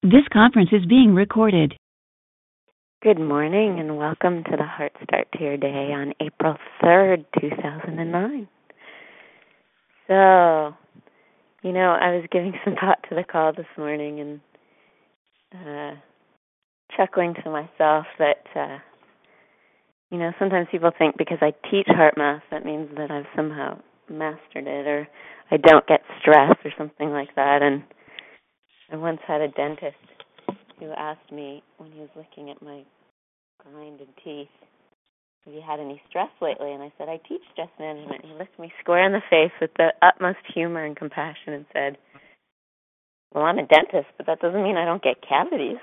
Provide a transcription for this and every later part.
This conference is being recorded. Good morning and welcome to the Heart Start to Your Day on April 3rd, 2009. So, I was giving some thought to the call this morning and chuckling to myself that, sometimes people think because I teach heart math, that means that I've somehow mastered it or I don't get stress or something like that. And I once had a dentist who asked me when he was looking at my grinded teeth, have you had any stress lately? And I said, I teach stress management. He looked me square in the face with the utmost humor and compassion and said, well, I'm a dentist, but that doesn't mean I don't get cavities.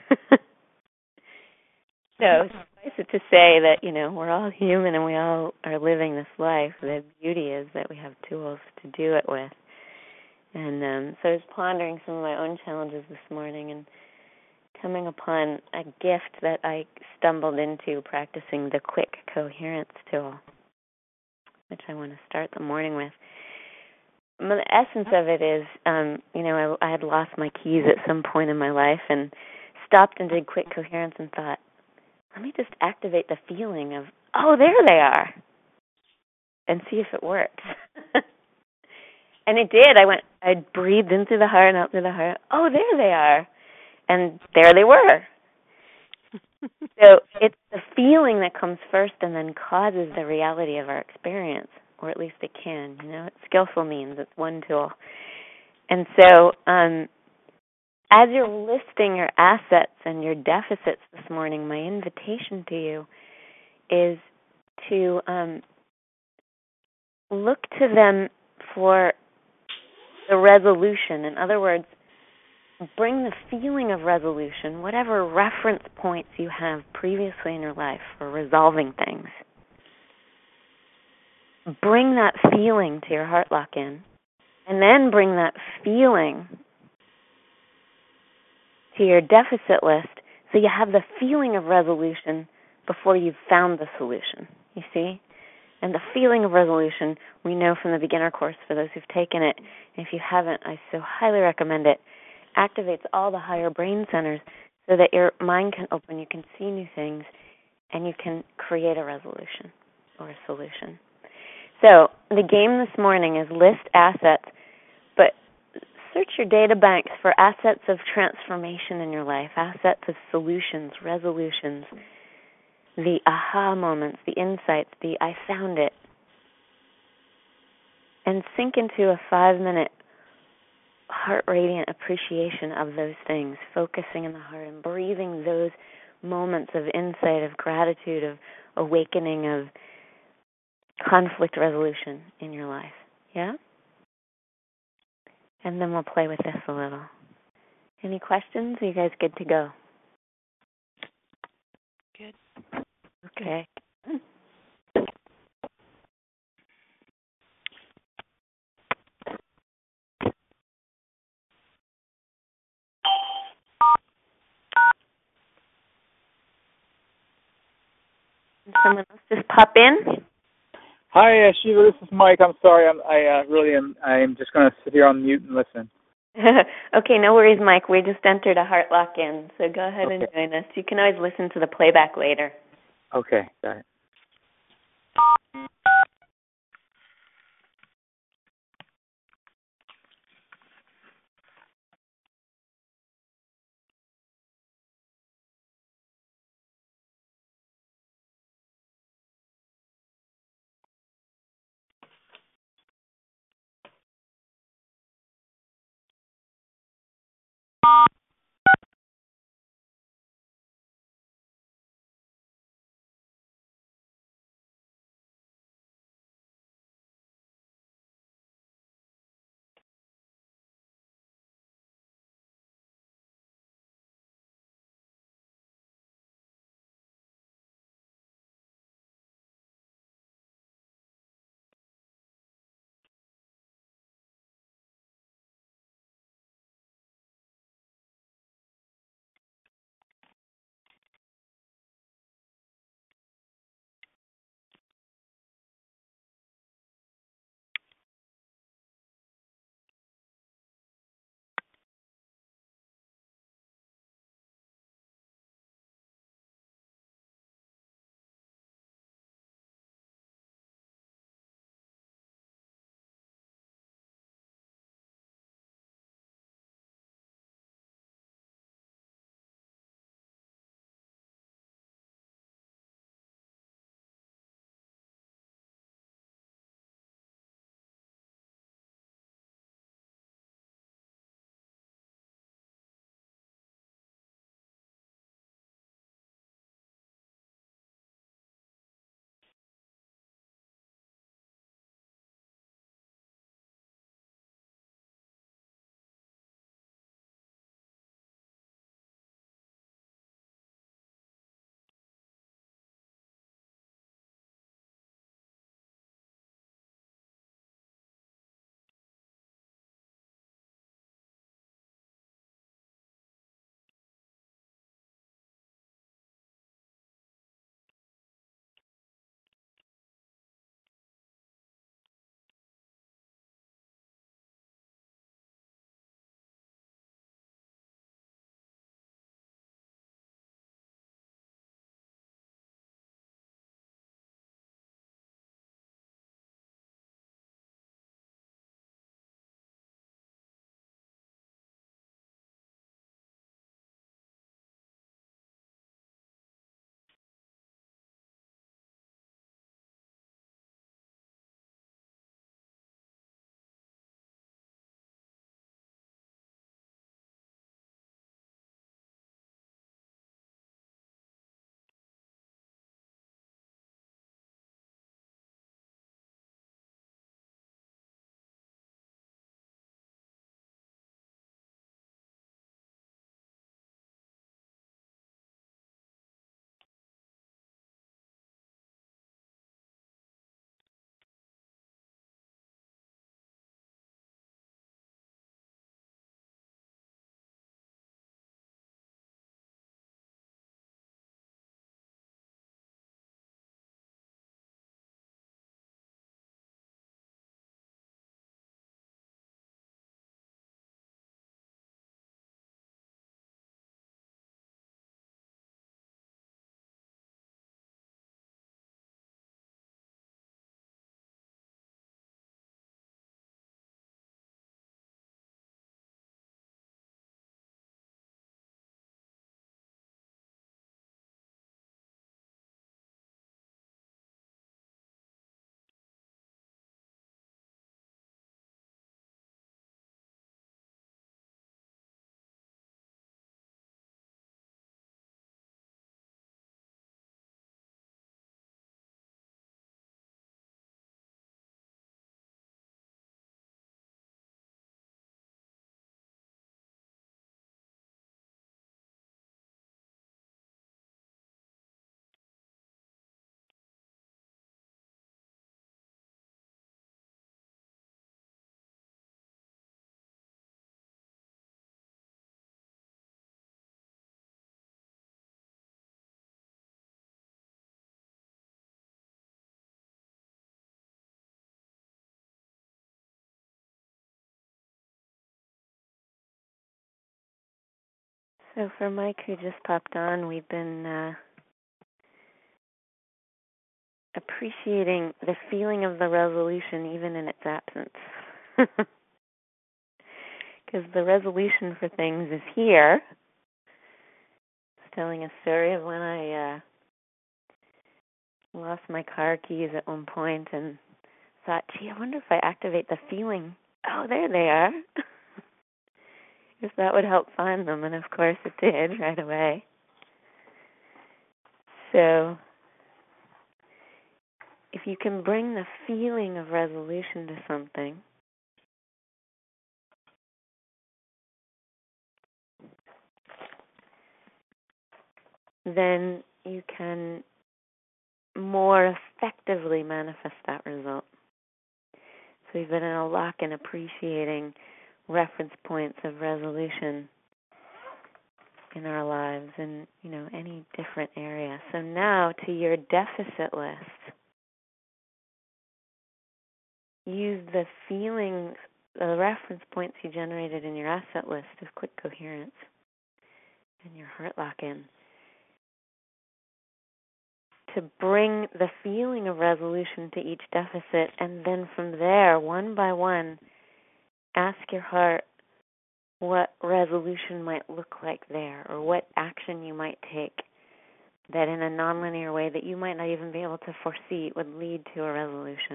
So suffice it to say that, we're all human and we all are living this life. The beauty is that we have tools to do it with. And so I was pondering some of my own challenges this morning and coming upon a gift that I stumbled into practicing the quick coherence tool, which I want to start the morning with. The essence of it is, I had lost my keys at some point in my life and stopped and did quick coherence and thought, let me just activate the feeling of, oh, there they are, and see if it works. And it did. I breathed in through the heart and out through the heart. Oh, there they are. And there they were. So it's the feeling that comes first and then causes the reality of our experience, or at least it can. It's skillful means. It's one tool. And so as you're listing your assets and your deficits this morning, my invitation to you is to look to them for the resolution. In other words, bring the feeling of resolution, whatever reference points you have previously in your life for resolving things. Bring that feeling to your heart lock-in, and then bring that feeling to your deficit list so you have the feeling of resolution before you've found the solution, you see? And the feeling of resolution, we know from the beginner course for those who've taken it. And if you haven't, I so highly recommend it. Activates all the higher brain centers so that your mind can open, you can see new things, and you can create a resolution or a solution. So the game this morning is list assets, but search your data banks for assets of transformation in your life, assets of solutions, resolutions, the aha moments, the insights, the I found it. And sink into a 5-minute heart radiant appreciation of those things, focusing in the heart and breathing those moments of insight, of gratitude, of awakening, of conflict resolution in your life. Yeah? And then we'll play with this a little. Any questions? Are you guys good to go? Good. Okay. Someone else just pop in? Hi, Shiva. This is Mike. I'm sorry. I'm just going to sit here on mute and listen. Okay, no worries, Mike. We just entered a heart lock-in, so go ahead and join us. You can always listen to the playback later. Okay, got it. So for Mike, who just popped on, we've been appreciating the feeling of the resolution even in its absence. Because the resolution for things is here. I was telling a story of when I lost my car keys at one point and thought, gee, I wonder if I activate the feeling. Oh, there they are. If that would help find them, and of course it did right away. So if you can bring the feeling of resolution to something, then you can more effectively manifest that result. So we've been in a lock in appreciating reference points of resolution in our lives in, any different area. So now to your deficit list, use the feelings, the reference points you generated in your asset list of quick coherence and your heart lock-in to bring the feeling of resolution to each deficit, and then from there, one by one, ask your heart what resolution might look like there, or what action you might take that in a nonlinear way that you might not even be able to foresee would lead to a resolution.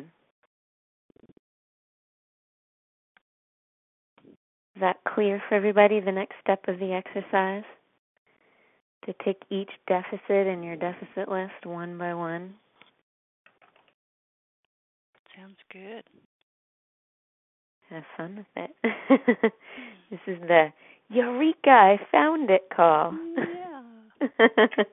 Is that clear for everybody, the next step of the exercise? To take each deficit in your deficit list one by one? Sounds good. Have fun with it. This is the Eureka, I found it call. Yeah.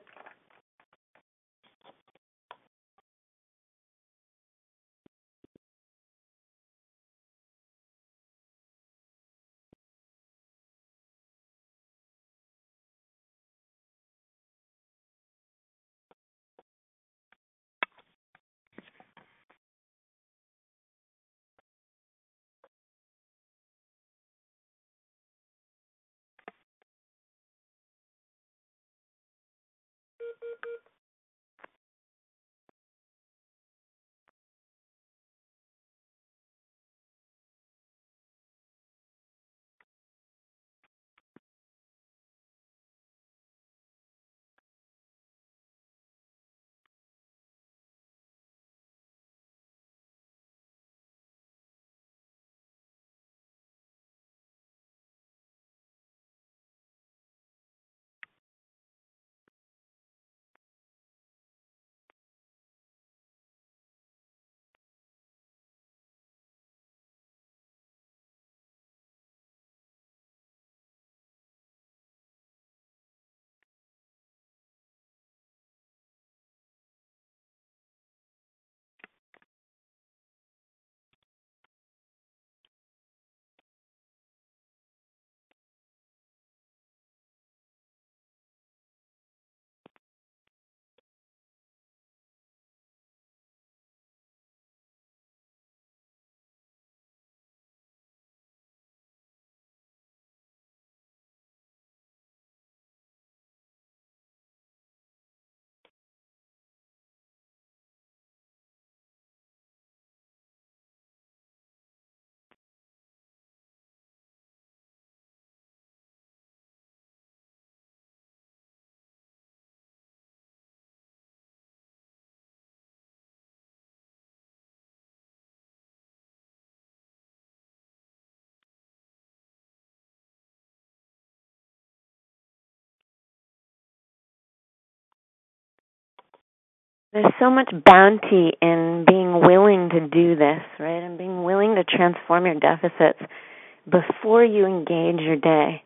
There's so much bounty in being willing to do this, right? And being willing to transform your deficits before you engage your day.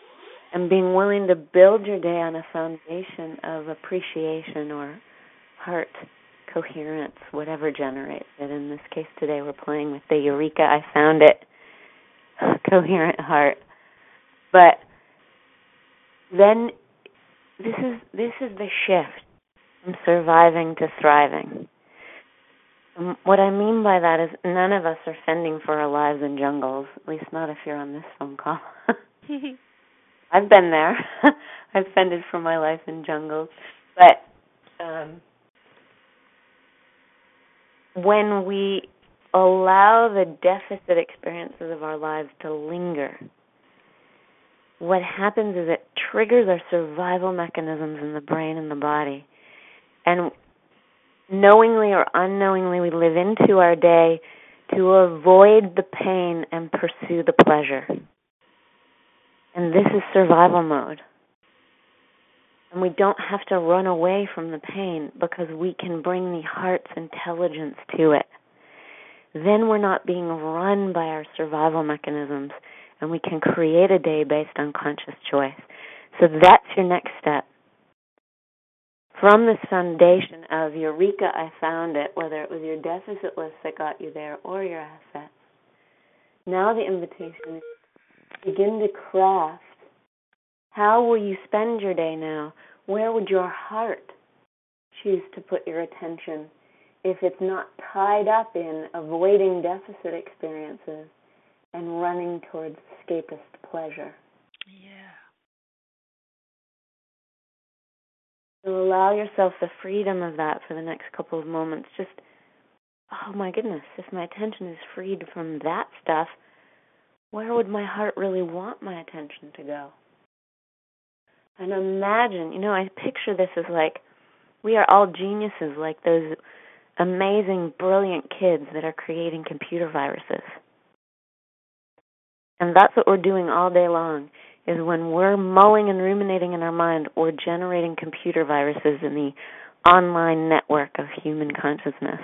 And being willing to build your day on a foundation of appreciation or heart coherence, whatever generates it. In this case today we're playing with the Eureka, I found it, coherent heart. But then this is the shift from surviving to thriving. What I mean by that is none of us are fending for our lives in jungles, at least not if you're on this phone call. I've been there. I've fended for my life in jungles. But when we allow the deficit experiences of our lives to linger, what happens is it triggers our survival mechanisms in the brain and the body. And knowingly or unknowingly, we live into our day to avoid the pain and pursue the pleasure. And this is survival mode. And we don't have to run away from the pain because we can bring the heart's intelligence to it. Then we're not being run by our survival mechanisms, and we can create a day based on conscious choice. So that's your next step. From this foundation of Eureka, I found it, whether it was your deficit list that got you there or your assets, now the invitation is to begin to craft. How will you spend your day now? Where would your heart choose to put your attention if it's not tied up in avoiding deficit experiences and running towards escapist pleasure? Yeah. So allow yourself the freedom of that for the next couple of moments. Just, oh my goodness, if my attention is freed from that stuff, where would my heart really want my attention to go? And imagine, I picture this as like we are all geniuses, like those amazing, brilliant kids that are creating computer viruses. And that's what we're doing all day long, is when we're mulling and ruminating in our mind, we're generating computer viruses in the online network of human consciousness.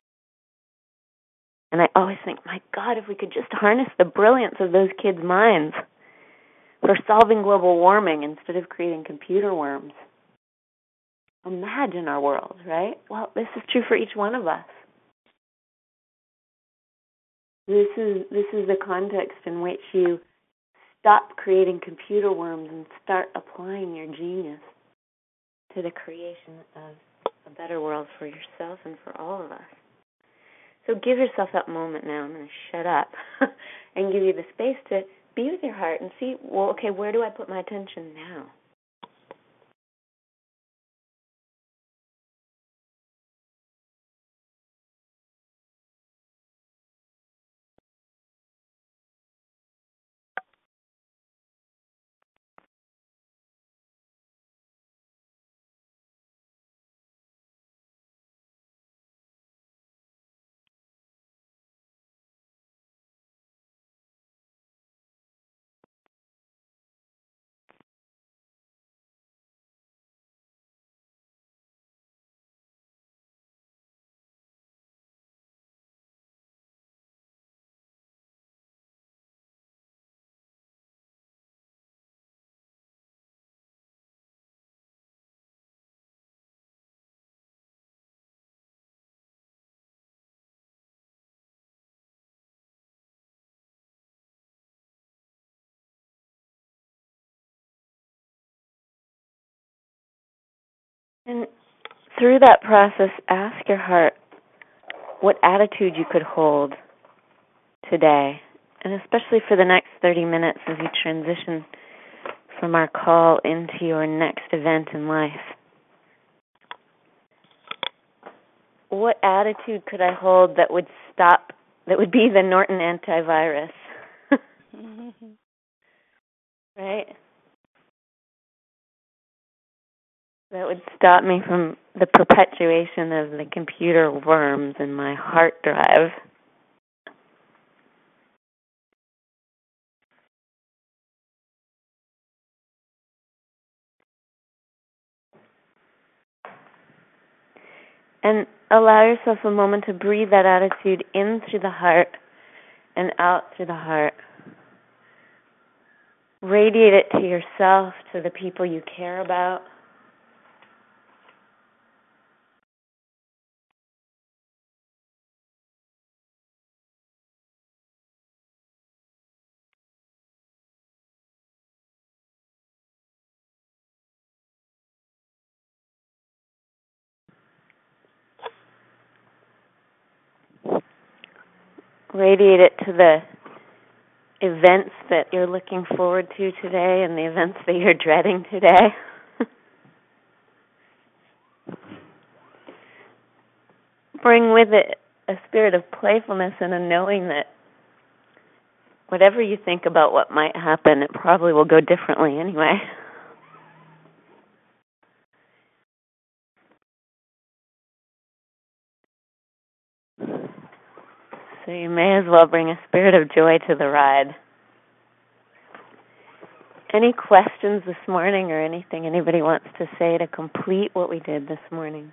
And I always think, my God, if we could just harness the brilliance of those kids' minds for solving global warming instead of creating computer worms. Imagine our world, right? Well, this is true for each one of us. This is the context in which you stop creating computer worms and start applying your genius to the creation of a better world for yourself and for all of us. So give yourself that moment now. I'm going to shut up and give you the space to be with your heart and see, well, okay, where do I put my attention now? And through that process, ask your heart what attitude you could hold today, and especially for the next 30 minutes as you transition from our call into your next event in life. What attitude could I hold that would be the Norton antivirus? Right? That would stop me from the perpetuation of the computer worms in my hard drive. And allow yourself a moment to breathe that attitude in through the heart and out through the heart. Radiate it to yourself, to the people you care about. Radiate it to the events that you're looking forward to today and the events that you're dreading today. Bring with it a spirit of playfulness and a knowing that whatever you think about what might happen, it probably will go differently anyway. So you may as well bring a spirit of joy to the ride. Any questions this morning or anything anybody wants to say to complete what we did this morning?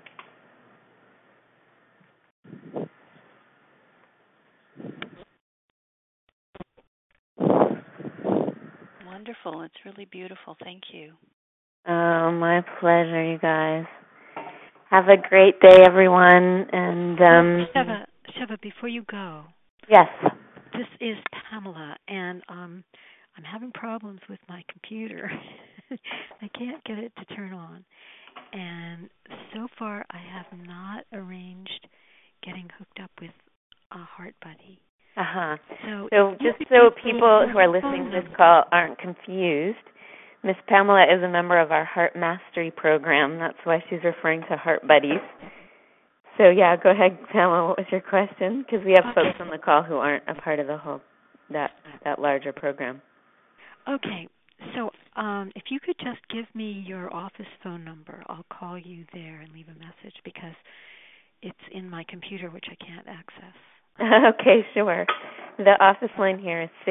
Wonderful. It's really beautiful. Thank you. Oh, my pleasure, you guys. Have a great day, everyone. And Sheva, before you go, yes, this is Pamela, and I'm having problems with my computer. I can't get it to turn on, and so far I have not arranged getting hooked up with a Heart Buddy. So just so people who are listening to this call aren't confused, Miss Pamela is a member of our Heart Mastery program. That's why she's referring to Heart Buddies. So yeah, go ahead, Pamela. What was your question? Because we have folks on the call who aren't a part of the whole that larger program. Okay. So if you could just give me your office phone number, I'll call you there and leave a message because it's in my computer, which I can't access. Okay, sure. The office line here is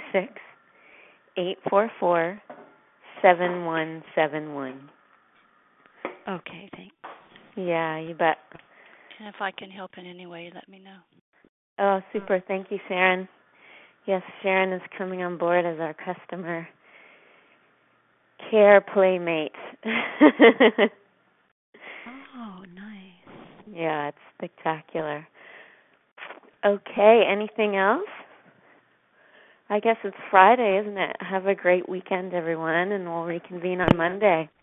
626-844-7171. Okay, thanks. Yeah, you bet. And if I can help in any way, let me know. Oh, super. Thank you, Sharon. Yes, Sharon is coming on board as our customer care playmate. Oh, nice. Yeah, it's spectacular. Okay, anything else? I guess it's Friday, isn't it? Have a great weekend, everyone, and we'll reconvene on Monday.